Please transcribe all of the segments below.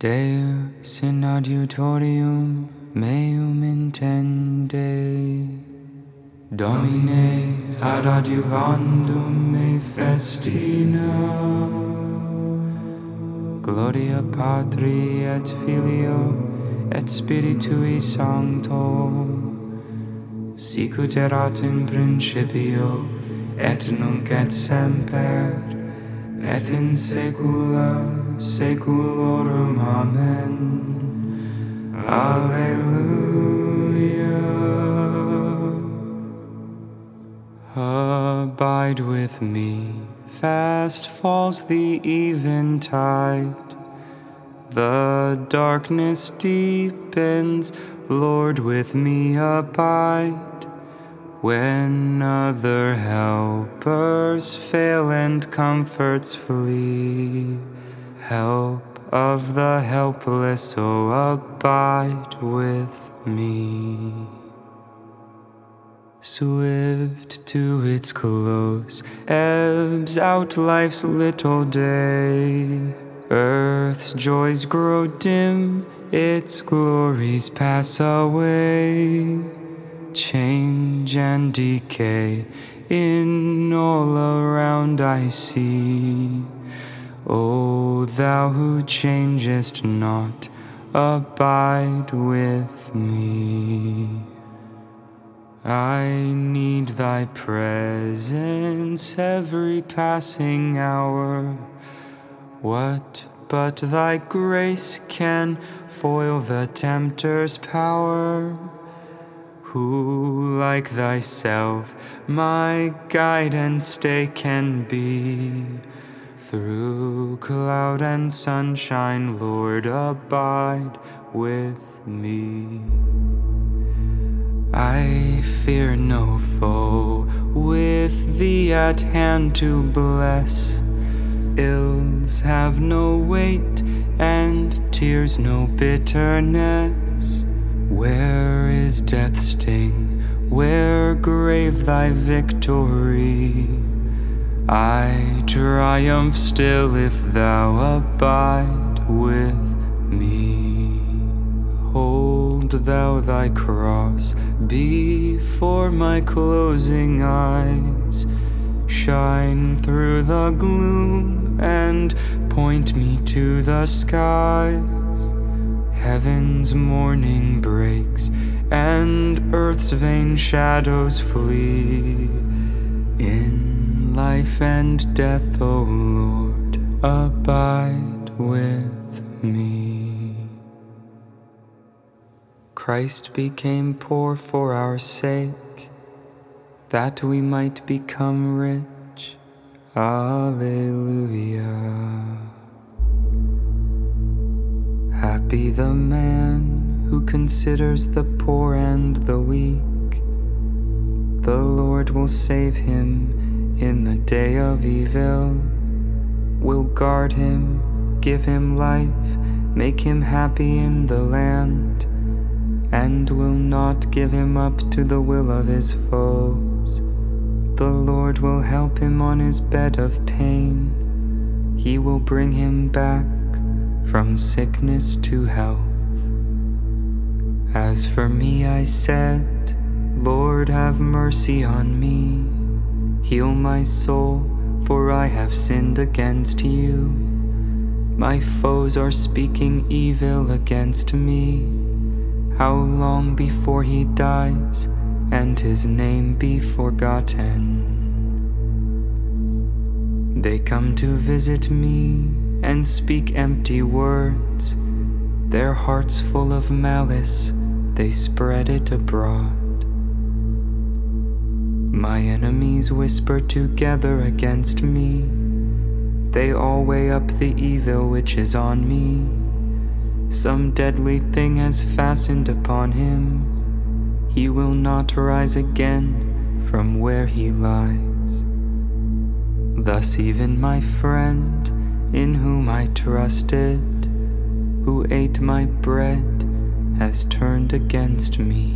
Deus in adiutorium meum intende, Domine ad adiuvandum me festina. Gloria Patri et Filio et Spiritui Sancto, sicut erat in principio et nunc et semper et in saecula saeculorum. Amen. Alleluia. Abide with me, fast falls the eventide, the darkness deepens, Lord, with me abide. When other helpers fail and comforts flee, help of the helpless, oh, abide with me. Swift to its close ebbs out life's little day. Earth's joys grow dim, its glories pass away. Change and decay in all around I see. O thou who changest not, abide with me. I need thy presence every passing hour. What but thy grace can foil the tempter's power? Who like thyself my guide and stay can be? Through cloud and sunshine, Lord, abide with me. I fear no foe, with thee at hand to bless. Ills have no weight, and tears no bitterness. Where is death's sting? Where grave thy victory? I triumph still if thou abide with me. Hold thou thy cross before my closing eyes. Shine through the gloom and point me to the skies. Heaven's morning breaks and earth's vain shadows flee. In life and death, O Lord, abide with me. Christ became poor for our sake, that we might become rich. Alleluia. Happy the man who considers the poor and the weak. The Lord will save him in the day of evil, will guard him, give him life, make him happy in the land, and will not give him up to the will of his foes. The Lord will help him on his bed of pain. He will bring him back from sickness to health. As for me, I said, Lord, have mercy on me. Heal my soul, for I have sinned against you. My foes are speaking evil against me. How long before he dies and his name be forgotten? They come to visit me and speak empty words. Their hearts full of malice, they spread it abroad. My enemies whisper together against me. They all weigh up the evil which is on me. Some deadly thing has fastened upon him. He will not rise again from where he lies. Thus even my friend, in whom I trusted, who ate my bread, has turned against me.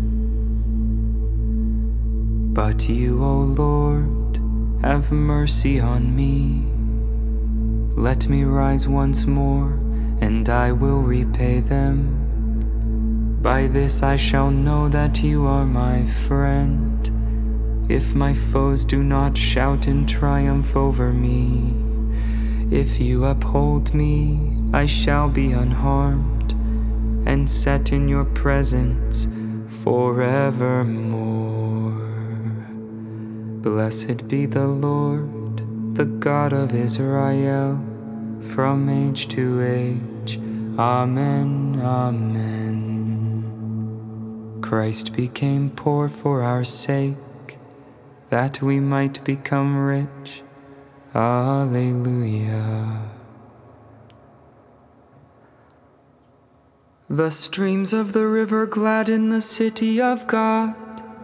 But you, O Lord, have mercy on me. Let me rise once more and I will repay them. By this I shall know that you are my friend, if my foes do not shout in triumph over me. If you uphold me, I shall be unharmed, and set in your presence forevermore. Blessed be the Lord, the God of Israel, from age to age. Amen, amen. Christ became poor for our sake, that we might become rich. Alleluia. The streams of the river gladden the city of God.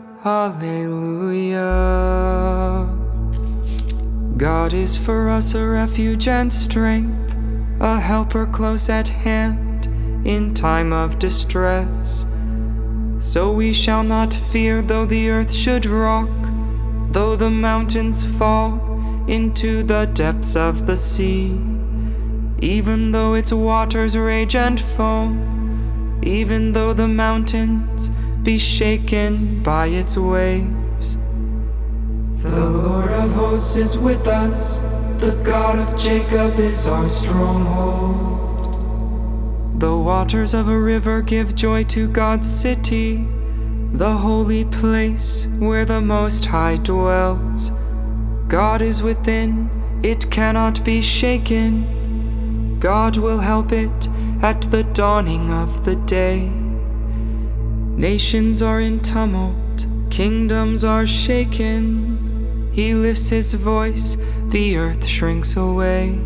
Alleluia. God is for us a refuge and strength, a helper close at hand in time of distress. So we shall not fear though the earth should rock, though the mountains fall into the depths of the sea, even though its waters rage and foam, even though the mountains be shaken by its waves. The Lord of hosts is with us, the God of Jacob is our stronghold. The waters of a river give joy to God's city, the holy place where the Most High dwells. God is within, it cannot be shaken. God will help it at the dawning of the day. Nations are in tumult, kingdoms are shaken. He lifts his voice, the earth shrinks away.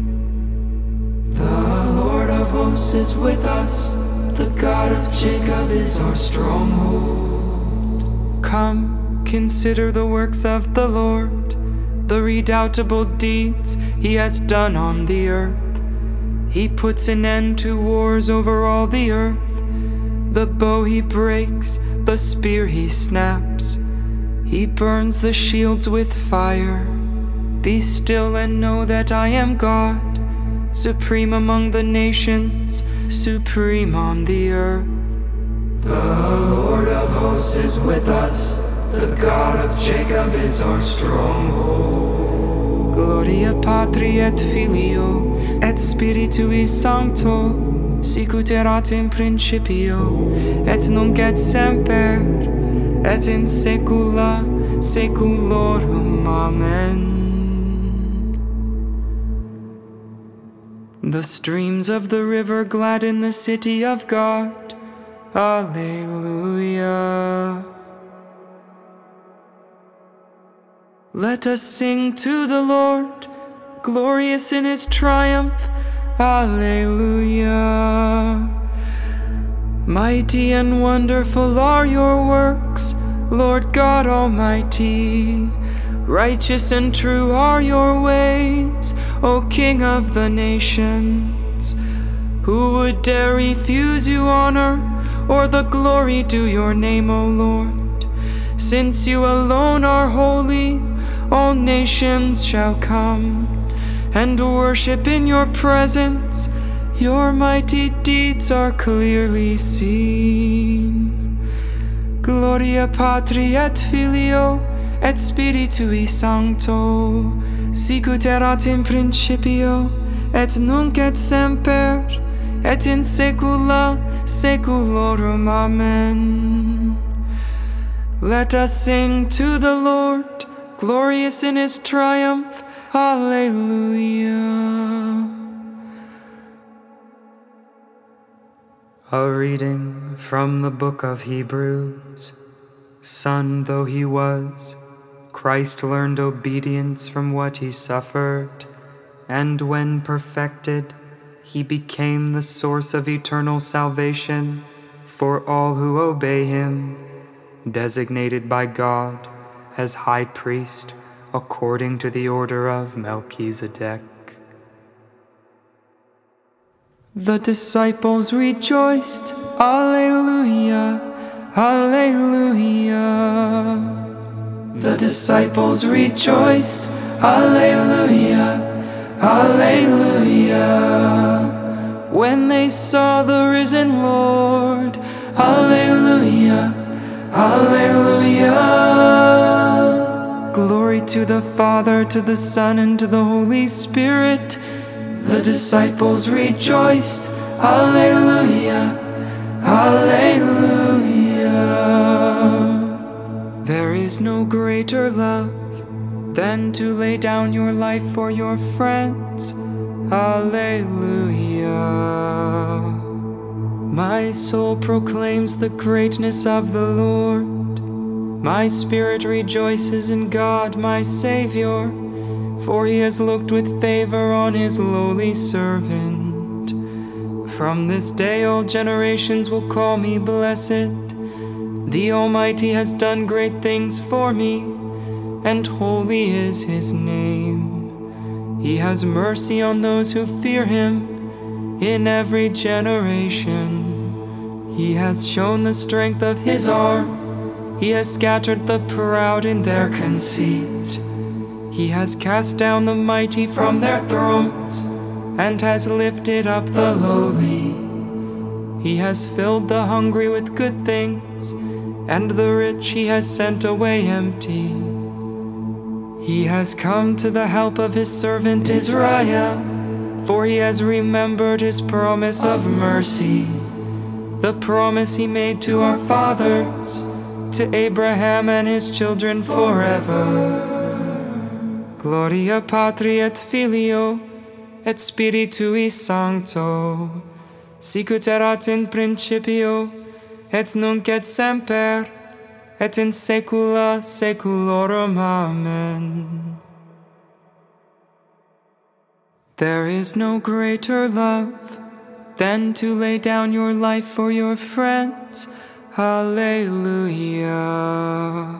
The Lord of hosts is with us, the God of Jacob is our stronghold. Come, consider the works of the Lord, the redoubtable deeds he has done on the earth. He puts an end to wars over all the earth. The bow he breaks, the spear he snaps. He burns the shields with fire. Be still and know that I am God, supreme among the nations, supreme on the earth. The Lord of hosts is with us, the God of Jacob is our stronghold. Gloria Patri et Filio et Spiritui Sancto, sicut erat in principio, et nunc et semper, et in saecula saeculorum. Amen. The streams of the river gladden the city of God. Alleluia. Let us sing to the Lord, glorious in his triumph. Alleluia. Mighty and wonderful are your works, Lord God Almighty. Righteous and true are your ways, O King of the nations. Who would dare refuse you honor, or the glory due your name, O Lord? Since you alone are holy, all nations shall come and worship in your presence. Your mighty deeds are clearly seen. Gloria Patri et Filio et Spiritui Sancto, sicut erat in principio, et nunc et semper, et in saecula saeculorum. Amen. Let us sing to the Lord, glorious in his triumph. Alleluia. A reading from the book of Hebrews. Son though he was, Christ learned obedience from what he suffered, and when perfected, he became the source of eternal salvation for all who obey him, designated by God as high priest according to the order of Melchizedek. The disciples rejoiced, Alleluia, Alleluia. The disciples rejoiced, Alleluia, Alleluia. when they saw the risen Lord. Alleluia, alleluia. Glory to the Father, to the Son, and to the Holy Spirit. The disciples rejoiced. Alleluia, alleluia. There is no greater love than to lay down your life for your friends. Alleluia. My soul proclaims the greatness of the Lord. My spirit rejoices in God, my Savior, for he has looked with favor on his lowly servant. From this day all generations will call me blessed. The Almighty has done great things for me, and holy is his name. He has mercy on those who fear him in every generation. He has shown the strength of his arm. He has scattered the proud in their conceit. He has cast down the mighty from their thrones, and has lifted up the lowly. He has filled the hungry with good things, and the rich he has sent away empty. He has come to the help of his servant Israel, for he has remembered his promise of mercy, the promise he made to our fathers, to Abraham and his children forever. Gloria Patri et Filio et Spiritui Sancto, sicut erat in principio, et nunc et semper, et in saecula saeculorum. Amen. There is no greater love than to lay down your life for your friends. Alleluia.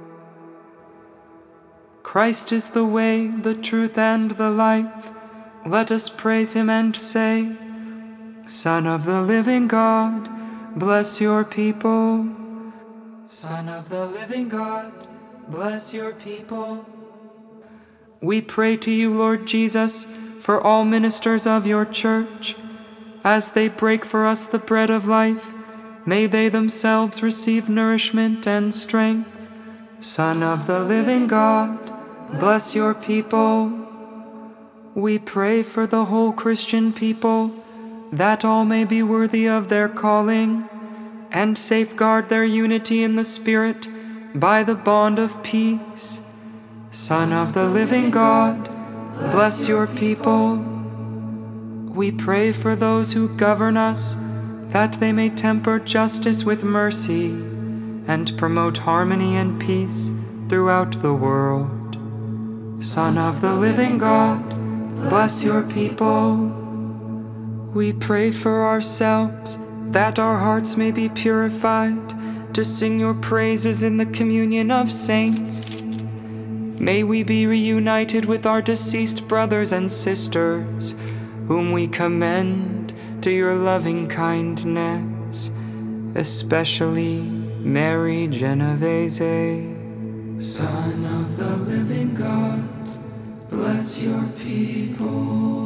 Christ is the way, the truth, and the life. Let us praise him and say, Son of the living God, bless your people. Son of the living God, bless your people. We pray to you, Lord Jesus, for all ministers of your church. As they break for us the bread of life, may they themselves receive nourishment and strength. Son of the living God, bless your people. We pray for the whole Christian people, that all may be worthy of their calling, and safeguard their unity in the Spirit by the bond of peace. Son of the living God, bless your people. We pray for those who govern us, that they may temper justice with mercy, and promote harmony and peace throughout the world. Son of the living God, bless your people. We pray for ourselves, that our hearts may be purified to sing your praises in the communion of saints. May we be reunited with our deceased brothers and sisters, whom we commend to your loving kindness, especially Mary Genovese. Son of the living God, bless your people.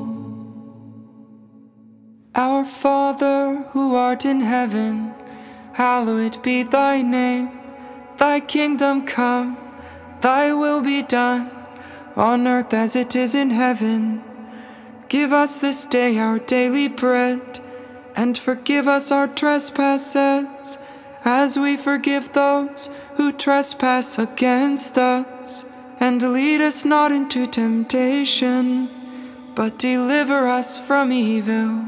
Our Father, who art in heaven, hallowed be thy name. Thy kingdom come, thy will be done, on earth as it is in heaven. Give us this day our daily bread, and forgive us our trespasses, as we forgive those who trespass against us. And lead us not into temptation, but deliver us from evil.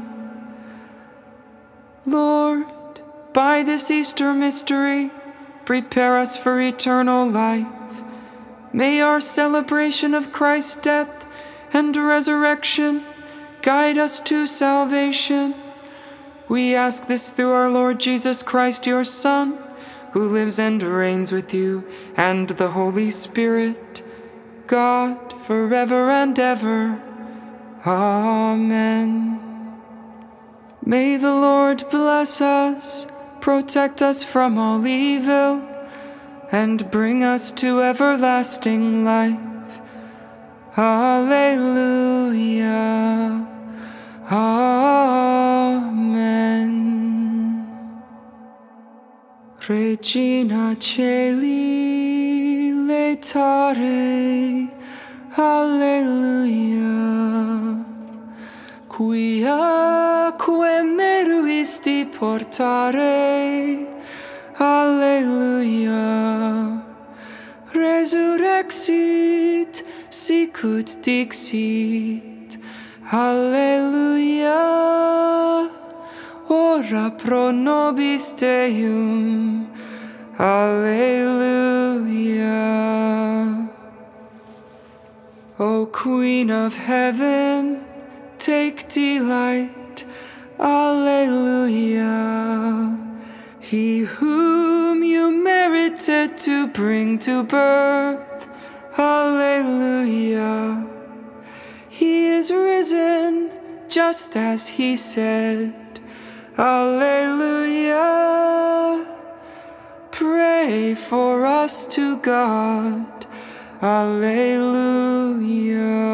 Lord, by this Easter mystery, prepare us for eternal life. May our celebration of Christ's death and resurrection guide us to salvation. We ask this through our Lord Jesus Christ, your Son, who lives and reigns with you and the Holy Spirit, God, forever and ever. Amen. May the Lord bless us, protect us from all evil, and bring us to everlasting life. Alleluia. Alleluia. Regina Caeli laetare, Alleluia. Quiaque meruisti portare, Alleluia. Resurrexit, sicut dixit, Alleluia. Ora pro nobis Deum, Alleluia. O Queen of Heaven, take delight, Alleluia. He whom you merited to bring to birth, Alleluia. He is risen, just as he said, Alleluia. Pray for us to God, Alleluia.